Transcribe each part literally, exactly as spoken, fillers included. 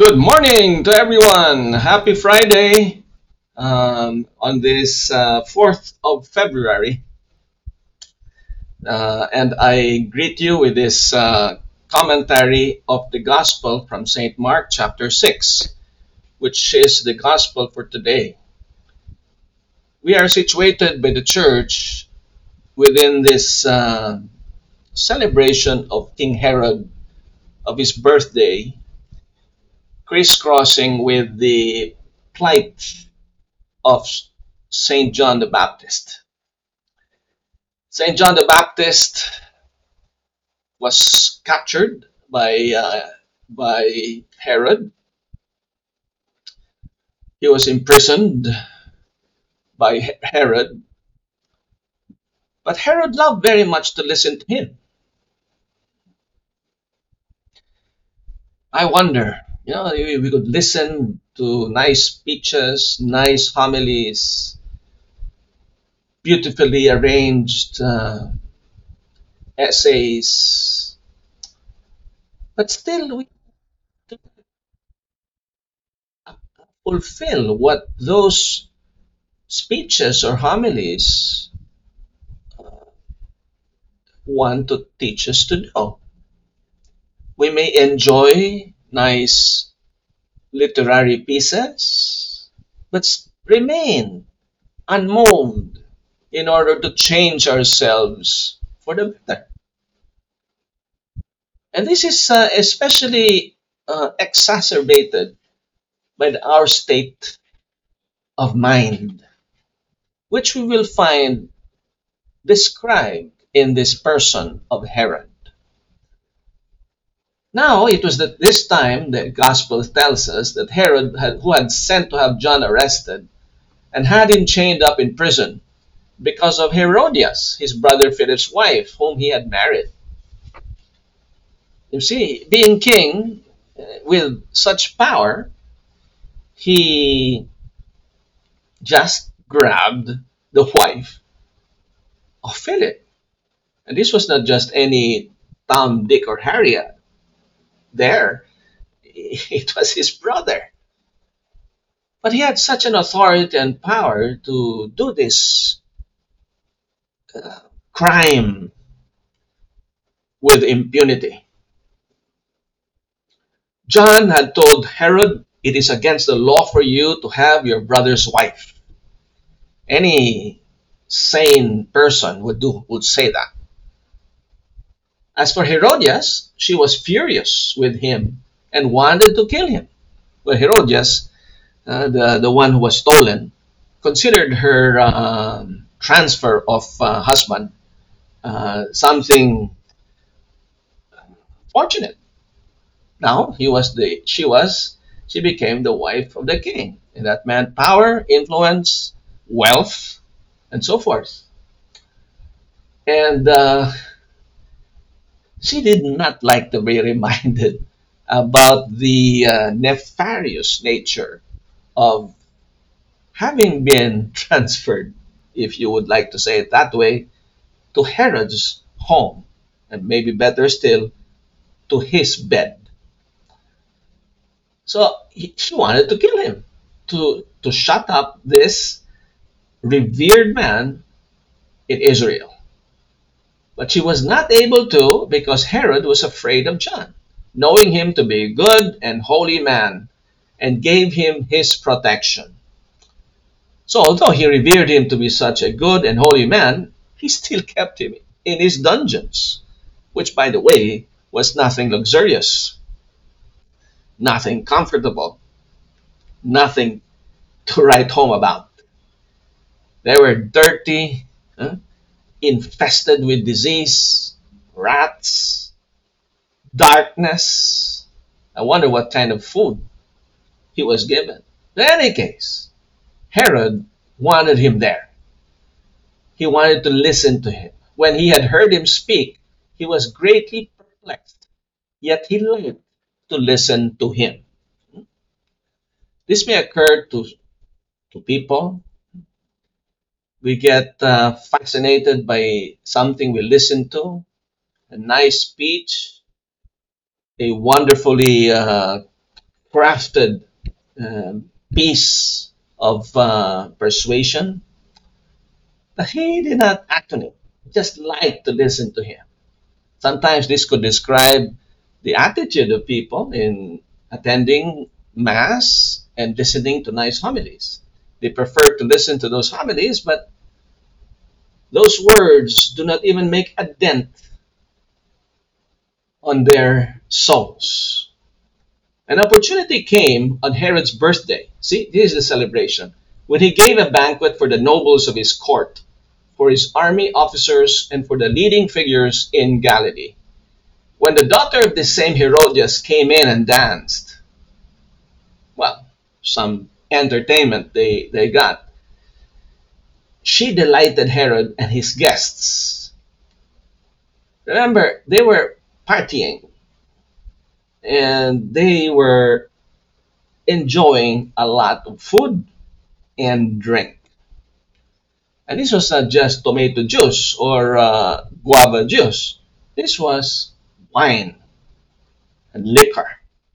Good morning to everyone. Happy Friday um, on this uh, fourth of February. Uh, and I greet you with this uh, commentary of the Gospel from Saint Mark chapter six, which is the Gospel for today. We are situated by the church within this uh, celebration of King Herod of his birthday, crisscrossing with the plight of Saint John the Baptist. Saint John the Baptist was captured by uh, by Herod. He was imprisoned by Herod, but Herod loved very much to listen to him. I wonder, you know, we we could listen to nice speeches, nice homilies, beautifully arranged uh, essays, but still we don't fulfill what those speeches or homilies want to teach us to do. We may enjoy nice literary pieces, but remain unmoved in order to change ourselves for the better. And this is uh, especially uh, exacerbated by our state of mind, which we will find described in this person of Herod. Now it was at this time the gospel tells us that Herod, had, who had sent to have John arrested and had him chained up in prison because of Herodias, his brother Philip's wife, whom he had married. You see, being king uh, with such power, he just grabbed the wife of Philip. And this was not just any Tom, Dick, or Harry there, it was his brother. But he had such an authority and power to do this uh, crime with impunity. John had told Herod, "It is against the law for you to have your brother's wife." Any sane person would do would say that. As for Herodias, she was furious with him and wanted to kill him. Well, Herodias, uh, the the one who was stolen, considered her uh, transfer of uh, husband uh, something fortunate. Now he was the she was she became the wife of the king, and that meant power, influence, wealth, and so forth. And uh, she did not like to be reminded about the uh, nefarious nature of having been transferred, if you would like to say it that way, to Herod's home, and maybe better still, to his bed. So he, she wanted to kill him, to to shut up this revered man in Israel. But she was not able to because Herod was afraid of John, knowing him to be a good and holy man, and gave him his protection. So although he revered him to be such a good and holy man, he still kept him in his dungeons, which, by the way, was nothing luxurious, nothing comfortable, nothing to write home about. They were dirty, huh, infested with disease, rats, darkness. I wonder what kind of food he was given. In any case, Herod wanted him there. He wanted to listen to him. When he had heard him speak, he was greatly perplexed, yet he liked to listen to him. This may occur to, to people. We get uh, fascinated by something we listen to, a nice speech, a wonderfully uh, crafted um, piece of uh, persuasion, but he did not act on it. He just liked to listen to him. Sometimes this could describe the attitude of people in attending mass and listening to nice homilies. They prefer to listen to those homilies, but those words do not even make a dent on their souls. An opportunity came on Herod's birthday. See, this is the celebration. When he gave a banquet for the nobles of his court, for his army officers, and for the leading figures in Galilee. When the daughter of the same Herodias came in and danced, well, some entertainment they, they got, she delighted Herod and his guests. Remember, they were partying and they were enjoying a lot of food and drink. And this was not just tomato juice or uh, guava juice. This was wine and liquor.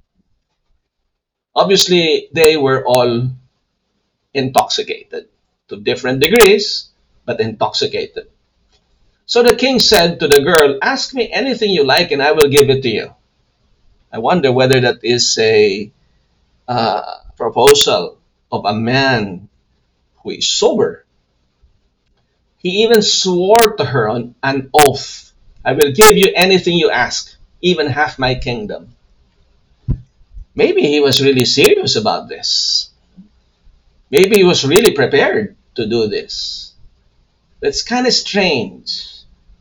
Obviously, they were all intoxicated to different degrees, but intoxicated. So the king said to the girl, "Ask me anything you like and I will give it to you." I wonder whether that is a uh, proposal of a man who is sober. He even swore to her on an oath, "I will give you anything you ask, even half my kingdom." Maybe he was really serious about this. Maybe he was really prepared to do this. It's kind of strange.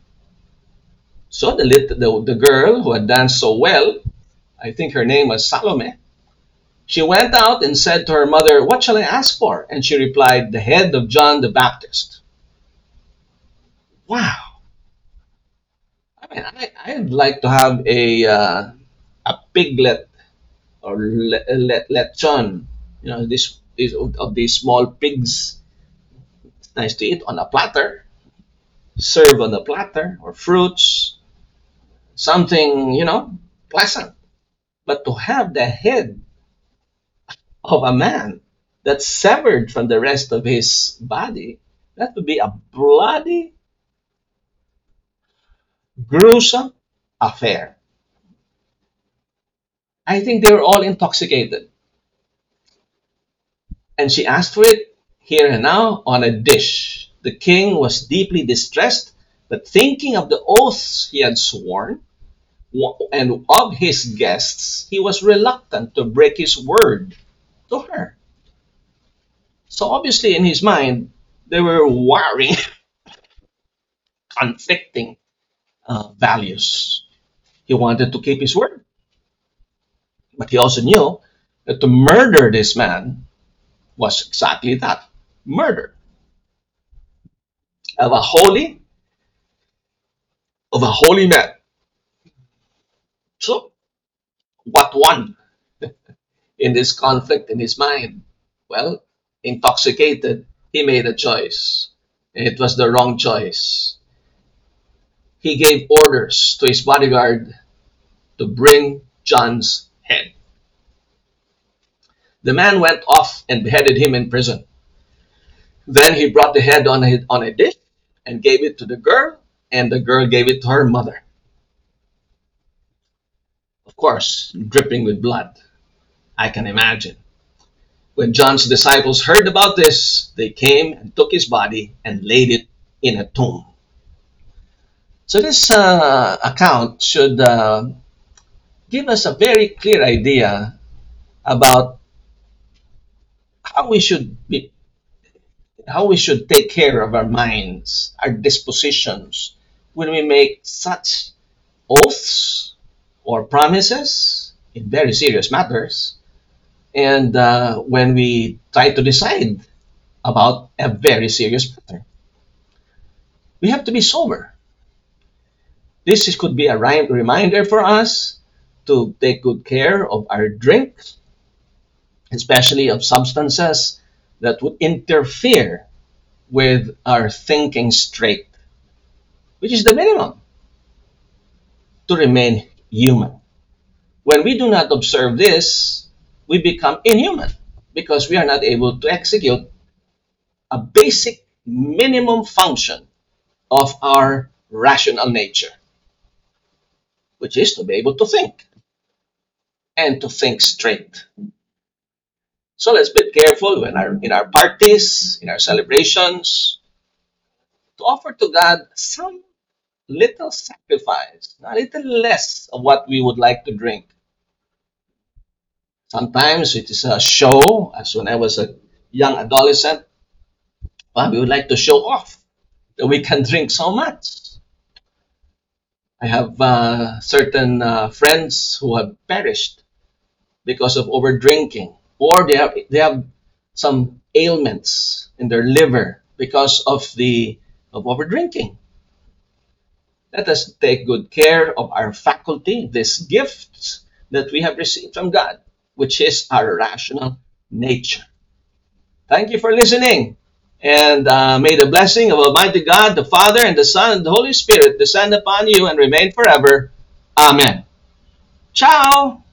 So the, lit- the, the girl who had danced so well, I think her name was Salome, she went out and said to her mother, "What shall I ask for?" And she replied, "The head of John the Baptist." Wow. I mean, I, I'd like to have a, uh, a piglet or le, le, lechon, you know, this, this of these small pigs. It's nice to eat on a platter, serve on a platter, or fruits, something, you know, pleasant. But to have the head of a man that's severed from the rest of his body, that would be a bloody, gruesome affair. I think they were all intoxicated. And she asked for it here and now on a dish. The king was deeply distressed, but thinking of the oaths he had sworn and of his guests, he was reluctant to break his word to her. So obviously, in his mind, they were warring, conflicting uh, values. He wanted to keep his word, but he also knew that to murder this man was exactly that, murder of a holy of a holy man. So what won in this conflict in his mind? Well, intoxicated, he made a choice. It was the wrong choice. He gave orders to his bodyguard to bring John's head. The man went off and beheaded him in prison. Then he brought the head on a, on a dish and gave it to the girl, and the girl gave it to her mother. Of course, dripping with blood. I can imagine. When John's disciples heard about this, they came and took his body and laid it in a tomb. So this uh, account should uh, give us a very clear idea about how we should be, how we should take care of our minds, our dispositions, when we make such oaths or promises in very serious matters, and uh, when we try to decide about a very serious matter. We have to be sober. This is, could be a ri- reminder for us to take good care of our drink, especially of substances that would interfere with our thinking straight, which is the minimum to remain human. When we do not observe this, we become inhuman because we are not able to execute a basic minimum function of our rational nature, which is to be able to think and to think straight. So let's be careful when our, in our parties, in our celebrations, to offer to God some little sacrifice, a little less of what we would like to drink. Sometimes it is a show, as when I was a young adolescent, well, we would like to show off that we can drink so much. I have uh, certain uh, friends who have perished because of over drinking, or they have they have some ailments in their liver because of the of over drinking. Let us take good care of our faculty, these gifts that we have received from God, which is our rational nature. Thank you for listening. And uh, may the blessing of Almighty God, the Father, and the Son, and the Holy Spirit descend upon you and remain forever. Amen. Ciao!